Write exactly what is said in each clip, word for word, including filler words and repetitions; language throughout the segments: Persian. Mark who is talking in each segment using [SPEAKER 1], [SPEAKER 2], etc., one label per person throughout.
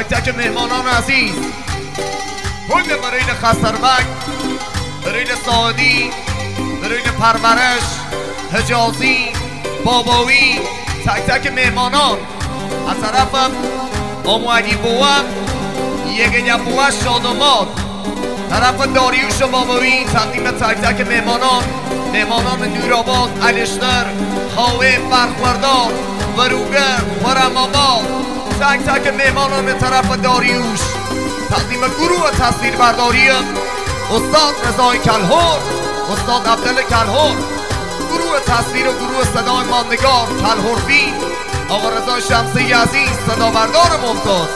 [SPEAKER 1] تک تک مهمانان عزیز، کل برین خسربک، برین سعادی، برین پرورش، حجازی، باباوی، تک تک مهمانان از طرف امو علی بوام یگه بوام شادماد، طرف داریوش و باباوی تقدیم تک تک مهمانان، مهمانان نورآباد، الشتر، خاوه، برخوردار، وروگر، ورم‌آباد، تک تک مهمانان طرف داریوش تقدیم گروه تصویربرداری استاد رضای کلهر، استاد عبدالله کلهر، گروه تصویر و گروه صدای ماندگار کلهرفی، آقا رضا شمسی عزیز صدا بردار ممتاز.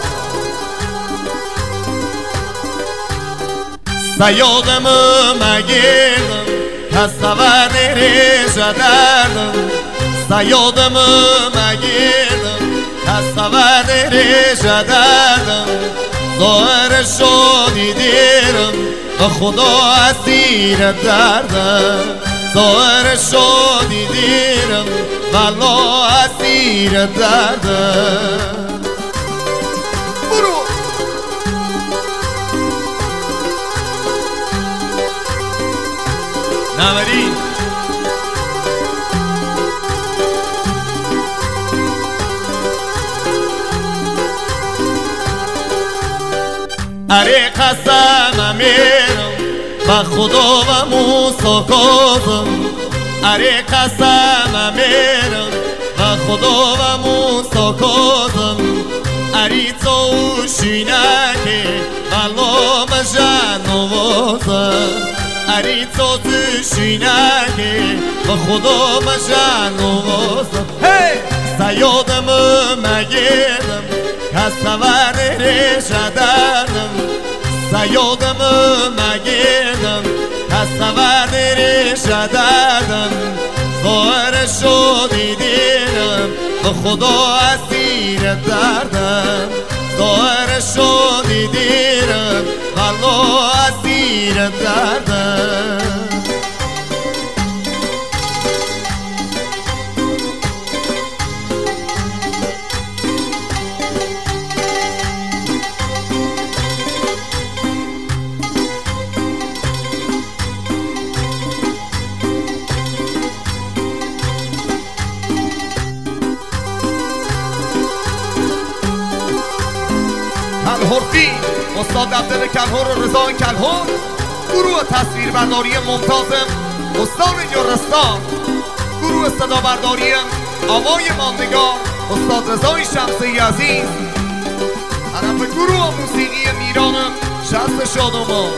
[SPEAKER 2] Sayodamı magirdim, kastavaneri jadardım. Sayodamı magirdim, kastavaneri jadardım. Zohar şodi dirim, ve khuda asir dardım. Zohar şodi dirim, ve Allah asir dardım. نامرین اره قسم میرم با خدا و موسی کاظم. اره قسم میرم با خدا و موسی کاظم. اری تو شینکی بلا مجن نوازم. اری تو شینکی با خدا مجن نوازم. سیادمو مگیدم کسوری شدردم. سیادمو مگیدم کسوری شدردم. ظاهر شدی دیدم با خدا اسیر دردم. ظاهر شدی دیدم والله اسیر دردم.
[SPEAKER 1] کلهرفی، استاد عبدالله کلهر و رضا کلهر، گروه تصویربرداری ممتازم استان یورستان، گروه صدابرداری آوای ماندگار استاد رضای شمسی عزیز، طرف گروه موسیقی میرانم شست شادمان.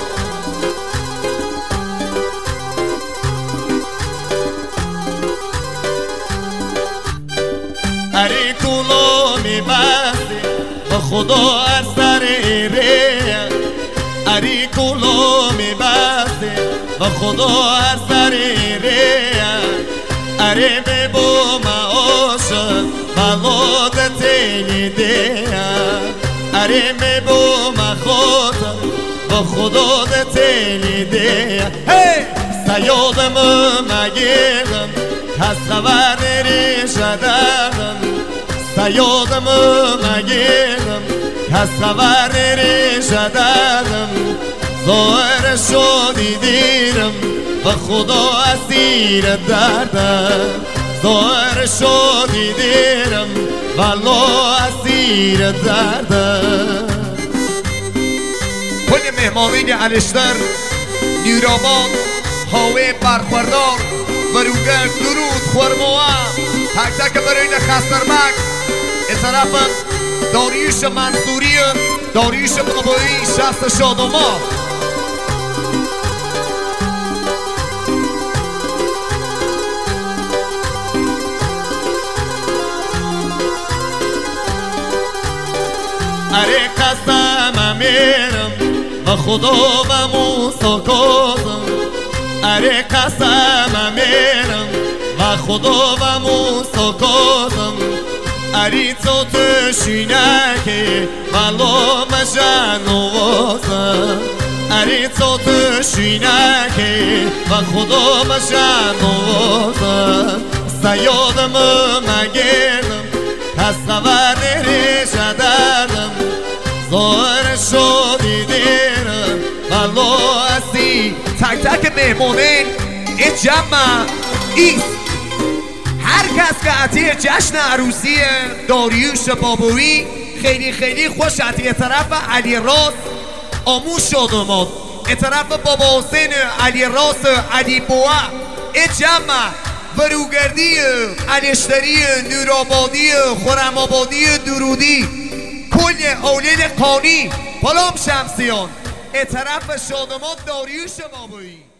[SPEAKER 2] اری کلو میبستی با خدا از سر ره. اری کلو میبستی با خدا از سر ره. اری به با معاشق بلاد تیلیده. اری به با مخاطر با خدا تیلیده. سیادمو مگیدم کس خبر نری شدردم. سیادمو مگیدم کس خبر نری شدردم. ظاهر شدی دیرم و خدا اسیر دردم. ظاهر شدی دیرم والله اسیر دردم.
[SPEAKER 1] کل مهمانین الشتر، نورآباد، خاوه، برخوردار، وروگر، درود، خرموام، تک تک برین خسربک، این طرف داریوش منصوری، داریوش بابایی شست شادمان.
[SPEAKER 2] اره قسم میرم و خدا و موسی کاظم. اره قسم میرم و خدا و موسی کاظم. اری تو تشینکی بلا مجن نوازم. اری تو تشینکی و خدا مجن نوازم. سیادمو مگیدم کس خبر نری شدردم.
[SPEAKER 1] تک مهمونین ای جمع ایست. هر کس که عطیه جشن عروسی داریوش بابویی خیلی خیلی خوش عطیه طرف علی راست آموز شدماد ای طرف بابا حسین علی راست علی بوا ای جمع وروگردی علیشتری نورآبادی خرم‌آبادی درودی کل اولاد قانی پلام شمسیان ای طرف شادماد داریوش بابویی.